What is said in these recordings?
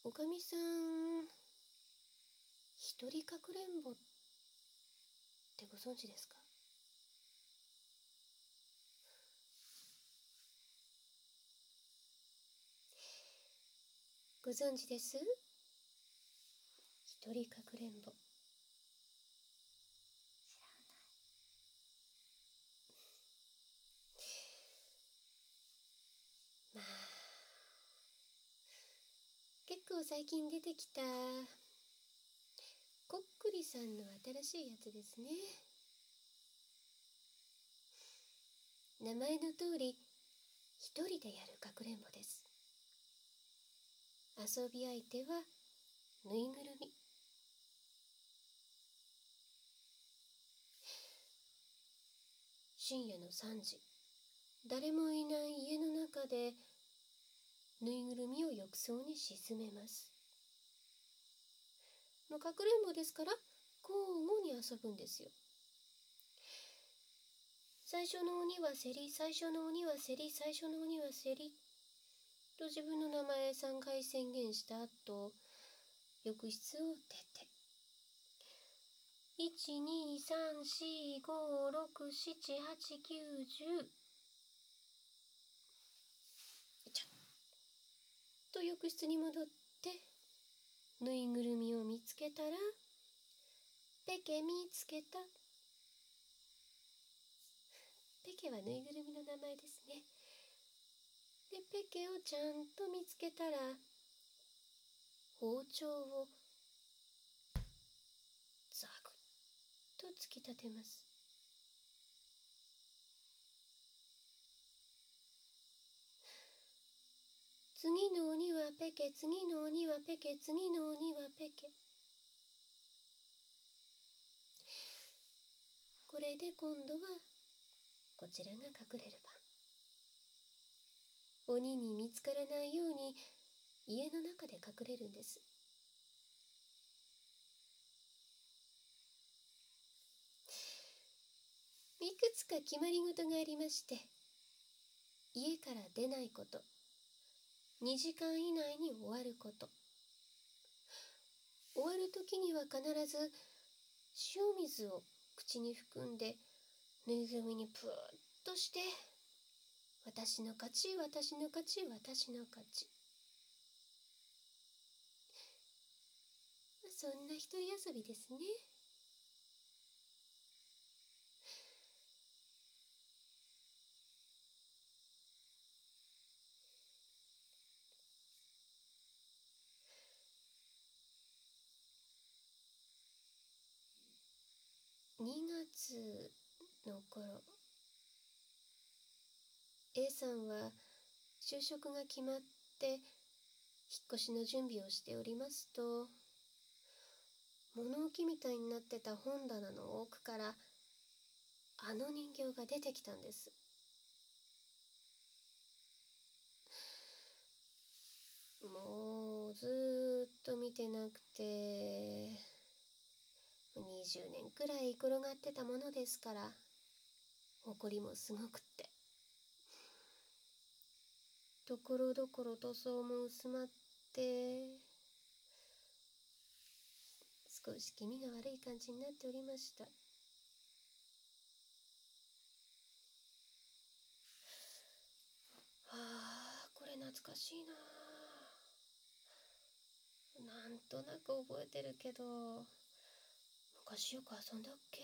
おかみさん、一人かくれんぼってご存知ですか？ご存知です？一人かくれんぼ。 知らない。 まあ、結構最近出てきたこっくりさんの新しいやつですね。名前の通り、一人でやるかくれんぼです。遊び相手はぬいぐるみ。深夜の3時、誰もいない家の中でぬいぐるみを浴槽に沈めます。かくれんぼですから交互に遊ぶんですよ。最初の鬼はセリ、最初の鬼はセリ、最初の鬼はセリと自分の名前3回宣言した後、浴室を出て1、2、3、4、5、6、7、8、9、10ちょっと浴室に戻ってぬいぐるみを見つけたら、ペケ見つけた。ペケはぬいぐるみの名前ですね。で、ペケをちゃんと見つけたら、包丁をザクッと突き立てます。次の鬼はペケ、次の鬼はペケ、次の鬼はペケ。これで今度はこちらが隠れる番。鬼に見つからないように家の中で隠れるんです。いくつか決まり事がありまして、家から出ないこと、2時間以内に終わること、終わる時には必ず塩水を口に含んでぬいぐるみにプーッとして、私の勝ち、私の勝ち、私の勝ち。そんな一人遊びですね。2月の頃、A さんは就職が決まって引っ越しの準備をしておりますと、物置みたいになってた本棚の奥からあの人形が出てきたんです。もうずーっと見てなくて、20年くらい転がってたものですから、埃もすごくって。ところどころ塗装も薄まって、少し気味が悪い感じになっておりました。これ懐かしいな。なんとなく覚えてるけど、昔よく遊んだっけ。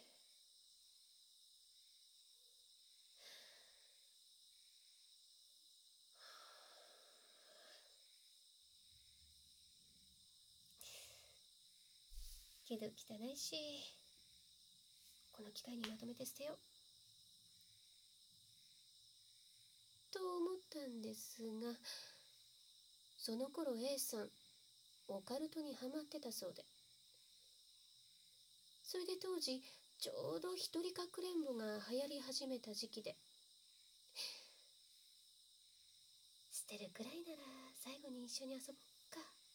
けど汚いし、この機会にまとめて捨てようと思ったんですが、その頃 A さんオカルトにハマってたそうで、それで当時ちょうど一人かくれんぼが流行り始めた時期で、捨てるくらいなら最後に一緒に遊ぼっか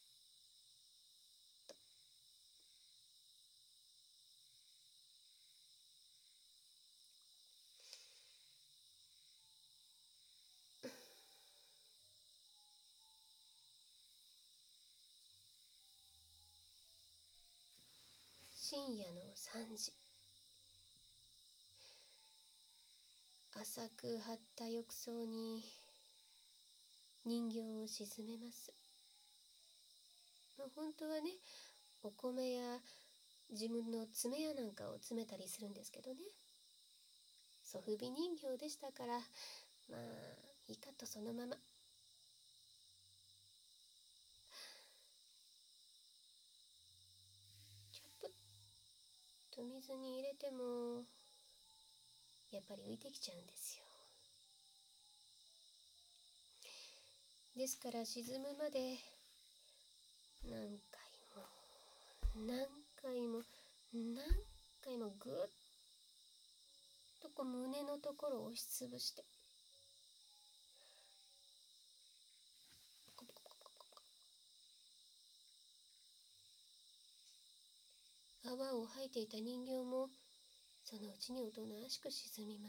と。 深夜の3時、浅く張った浴槽に人形を沈めます。本当はね、お米や自分の爪やなんかを詰めたりするんですけどね。ソフビ人形でしたから、まあいいかとそのまま。ちょっと水に入れてもやっぱり浮いてきちゃうんですよ。ですから沈むまで何回もぐっと胸のところを押しつぶして、泡を吐いていた人形もそのうちにおとなしく沈みます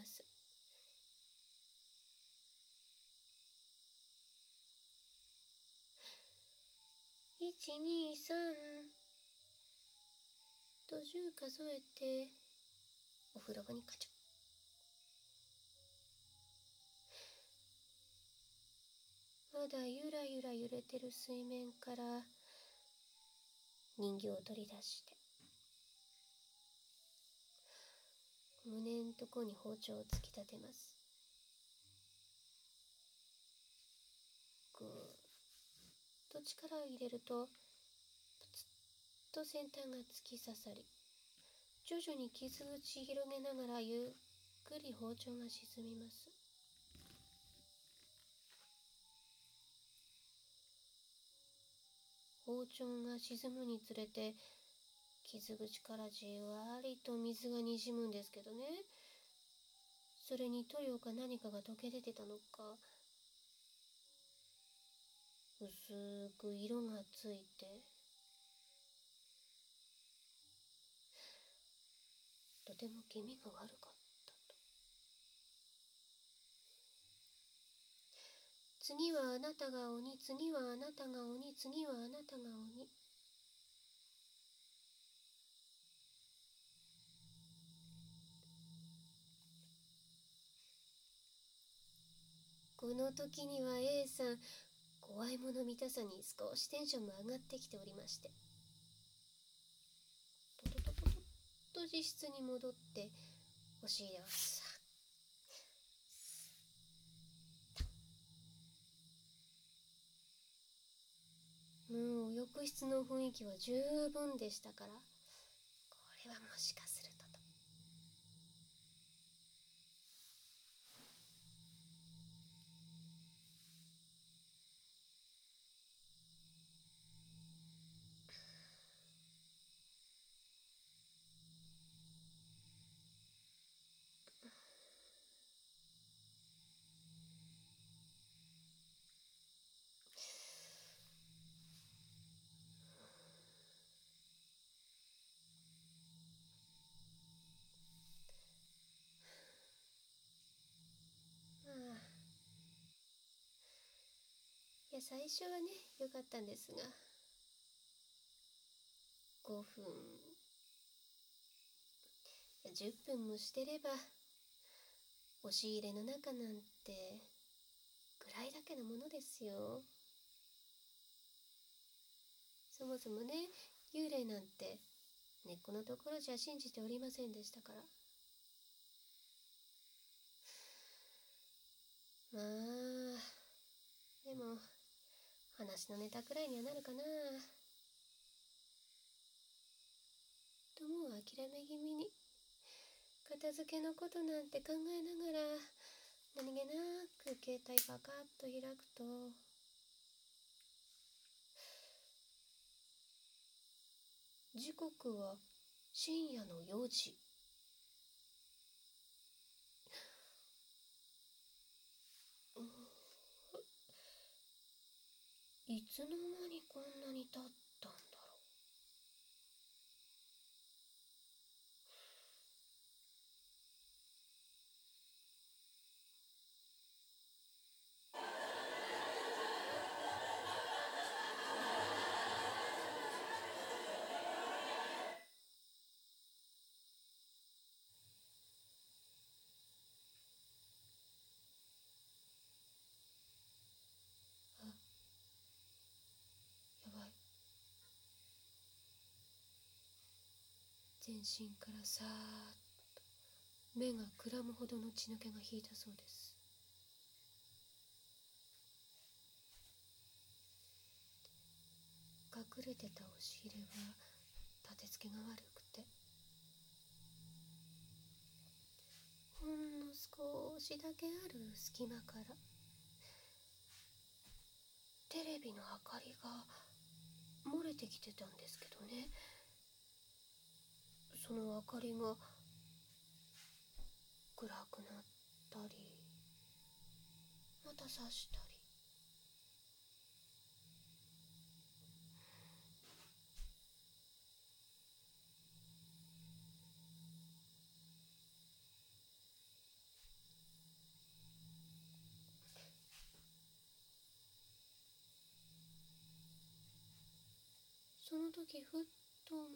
。123と10数えてお風呂場にカチャ。まだゆらゆら揺れてる水面から人形を取り出して、胸んとこに包丁を突き立てます。ぐーっと力を入れると、プツッと先端が突き刺さり、徐々に傷口広げながらゆっくり包丁が沈みます。包丁が沈むにつれて傷口からじわりと水がにじむんですけどね、それに塗料か何かが溶け出てたのか、薄く色がついて、とても気味が悪かったと。次はあなたが鬼、次はあなたが鬼、次はあなたが鬼。この時には A さん、怖いもの見たさに少しテンションも上がってきておりまして、トトトトトッと自室に戻って押し入れをさっ、もう浴室の雰囲気は十分でしたから、これはもしかするとと。ああ、いや最初はね良かったんですが、5分10分もしてれば押し入れの中なんて暗いだけのものですよ。そもそもね、幽霊なんて根っこのところじゃ信じておりませんでしたから。まあでも話のネタくらいにはなるかなともう諦め気味に片付けのことなんて考えながら、何気なく携帯パカッと開くと、時刻は深夜の4時。いつの間にこんなに経ったんだろ全身からさーっと目がくらむほどの血抜けが引いたそうです。隠れてた押し入れは立て付けが悪くて、ほんの少しだけある隙間からテレビの明かりが漏れてきてたんですけどね、その明かりが暗くなったりまた差したり。その時ふっと思った。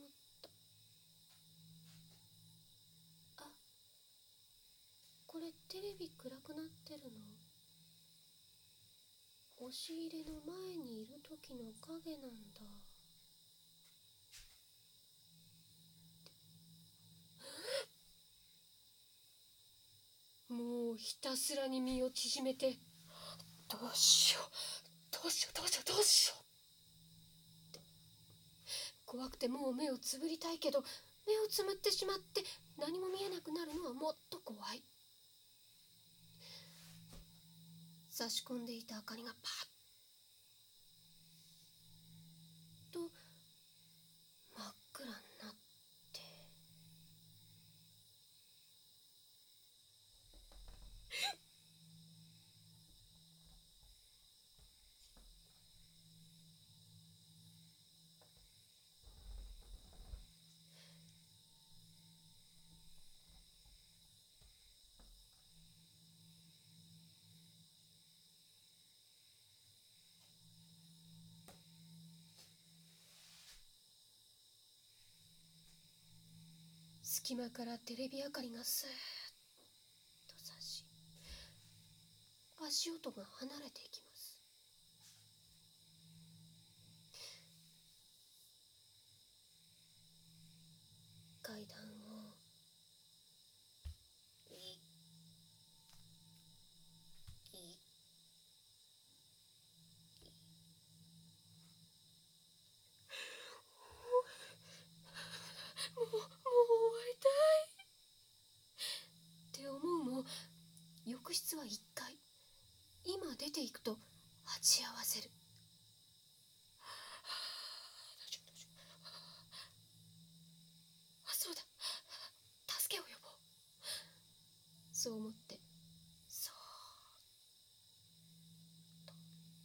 あ、これテレビ暗くなってるの押し入れの前にいる時の影なんだ。もうひたすらに身を縮めて、どうしようどうしようどうしようどうしようって、怖くてもう目をつぶりたいけど、目をつむってしまって何も見えなくなるのはもっと怖い。差し込んでいた明かりがパッと真っ暗になって、隙間からテレビ明かりがスーッと差し、足音が離れていきます。階段をいいもう終わりたいって思うも、浴室は1階、今出ていくと鉢合わせる。あ、そうだ、助けを呼ぼう。そう思ってそーっ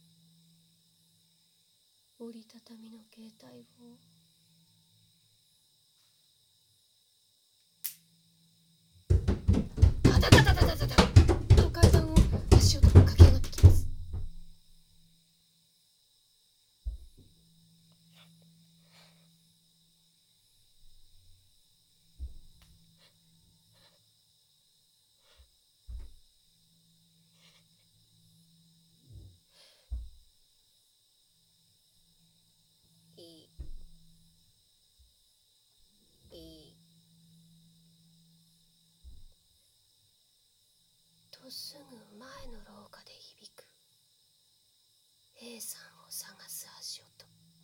と折りたたみの携帯をダダダダダダダダと階段を足音が駆け上がってきます。いいとすぐ前の廊下で響く A さんを探す足音。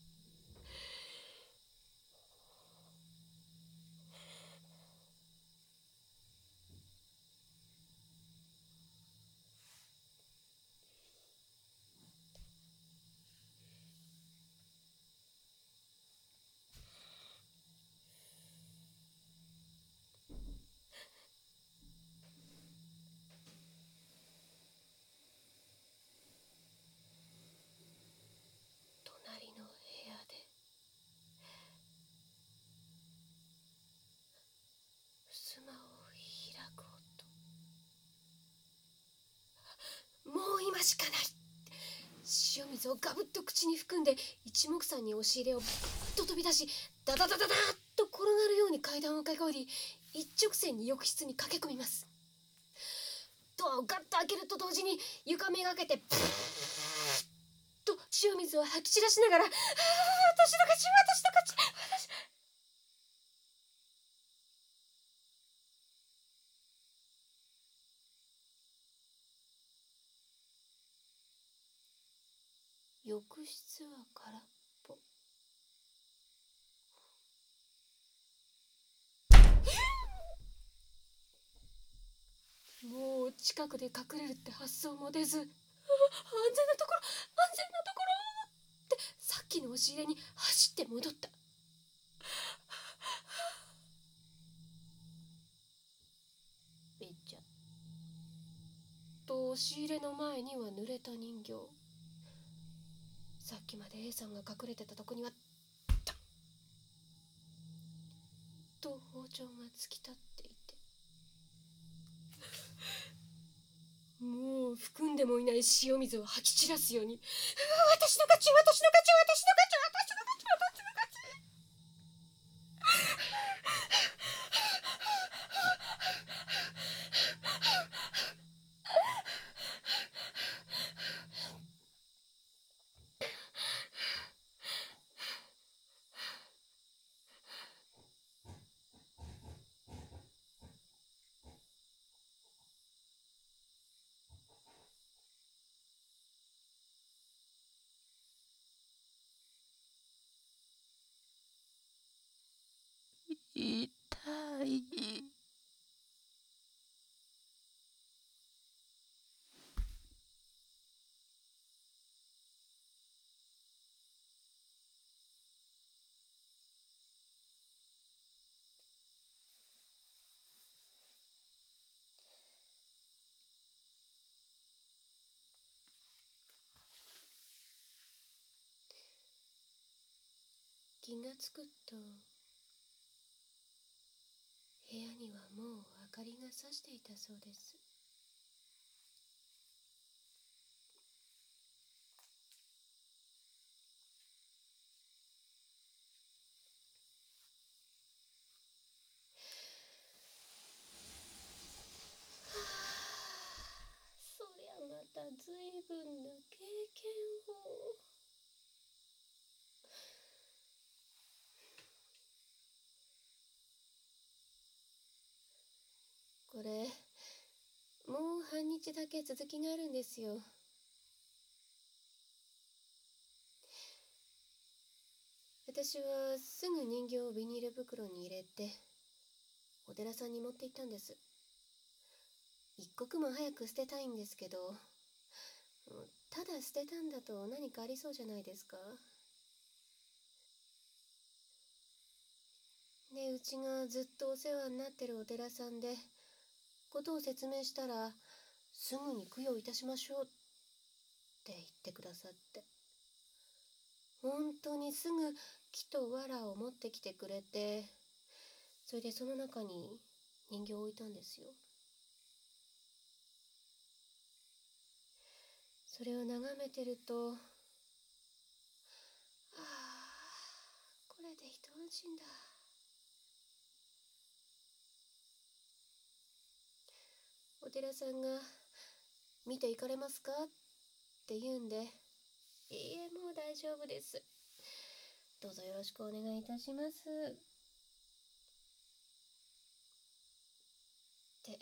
隣の部屋で襖を開く音。もう今しかない。塩水をガブッと口に含んで一目散に押し入れをビュッと飛び出し、ダダダダダーッと転がるように階段を駆け下り、一直線に浴室に駆け込みます。ドアをガッと開けると同時に床めがけてプーッと塩水を吐き散らしながら、私の勝ち私の勝ち私浴室は空っぽ。もう近くで隠れるって発想も出ず、安全なところ、安全なところってさっきの押し入れに走って戻った。めっちゃと押し入れの前には濡れた人形。さっきまで A さんが隠れてたとこにはと包丁が突き立っていて、もう含んでもいない塩水を吐き散らすように、私の勝ち、私の勝ち、私の勝ち、私の勝ち、私の勝ち。痛い。気がつくと、部屋にはもう明かりがさしていたそうです。そりゃまた随分な経験を。これもう半日だけ続きがあるんですよ。私はすぐ人形をビニール袋に入れてお寺さんに持って行ったんです。一刻も早く捨てたいんですけど、ただ捨てたんだと何かありそうじゃないですか。で、うちがずっとお世話になってるお寺さんでことを説明したら、すぐに供養いたしましょうって言ってくださって、本当にすぐ木と藁を持ってきてくれて、それでその中に人形を置いたんですよ。それを眺めてると、ああ、これで一安心だ。お寺さんが見ていかれますかって言うんで、いいえ、もう大丈夫です。どうぞよろしくお願いいたします。って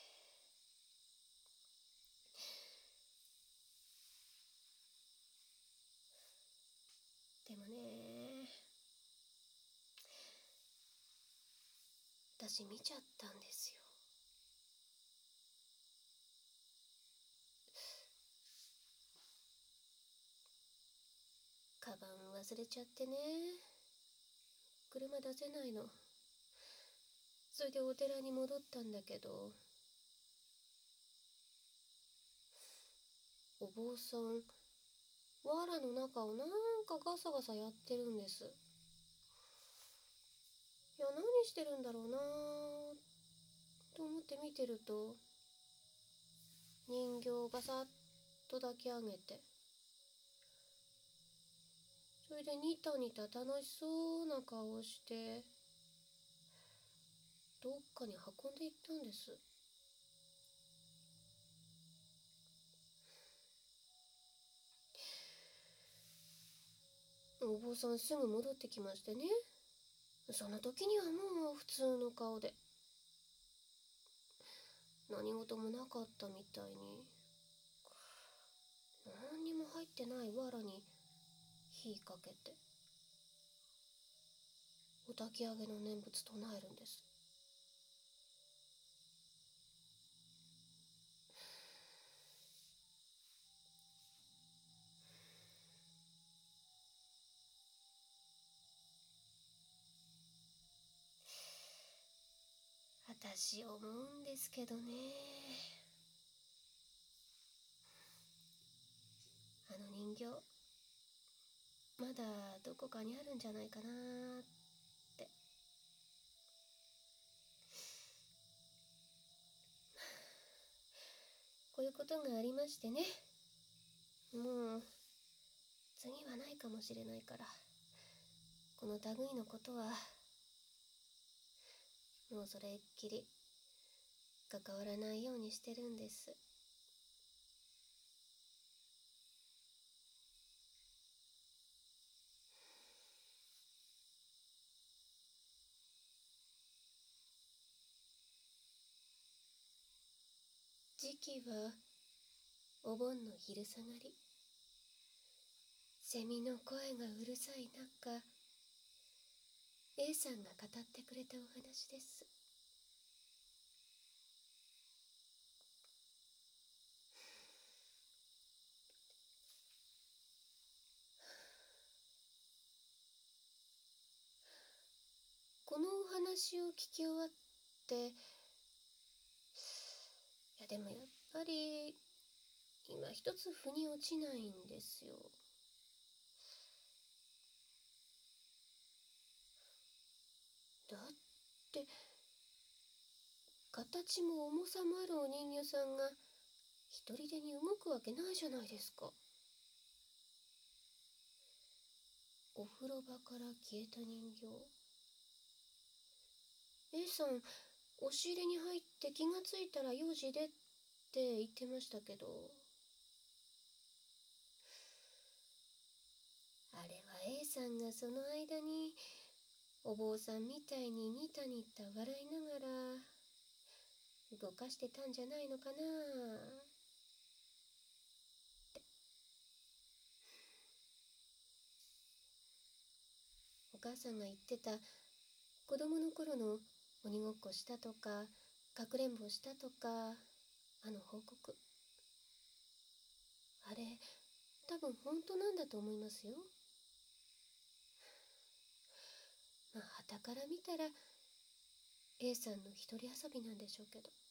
でもね、私見ちゃったんですよ。カバン忘れちゃってね、車出せないの。それでお寺に戻ったんだけど、お坊さん藁の中をなんかガサガサやってるんです。いや、何してるんだろうなと思って見てると、人形をガサッと抱き上げて、それでニタニタ楽しそうな顔をしてどっかに運んでいったんです。お坊さんすぐ戻ってきましてね、その時にはもう普通の顔で、何事もなかったみたいに、何にも入ってない藁に火かけてお焚き上げの念仏唱えるんです。私思うんですけどね、あの人形まだどこかにあるんじゃないかなって。こういうことがありましてね、もう次はないかもしれないから、この類のことはもうそれっきり関わらないようにしてるんです。時期はお盆の昼下がり。セミの声がうるさい中、A さんが語ってくれたお話です。このお話を聞き終わって、いやでもやっぱり今一つ腑に落ちないんですよ。だって形も重さもあるお人形さんが一人でに動くわけないじゃないですか。お風呂場から消えた人形。A さん、押し入れに入って気がついたら4時でって言ってましたけど、あれは A さんがその間にお坊さんみたいにニタニタ笑いながら動かしてたんじゃないのかなって。お母さんが言ってた子供の頃の鬼ごっこしたとかかくれんぼしたとか、あの報告、あれ多分本当なんだと思いますよ。まあ傍から見たら A さんの一人遊びなんでしょうけど。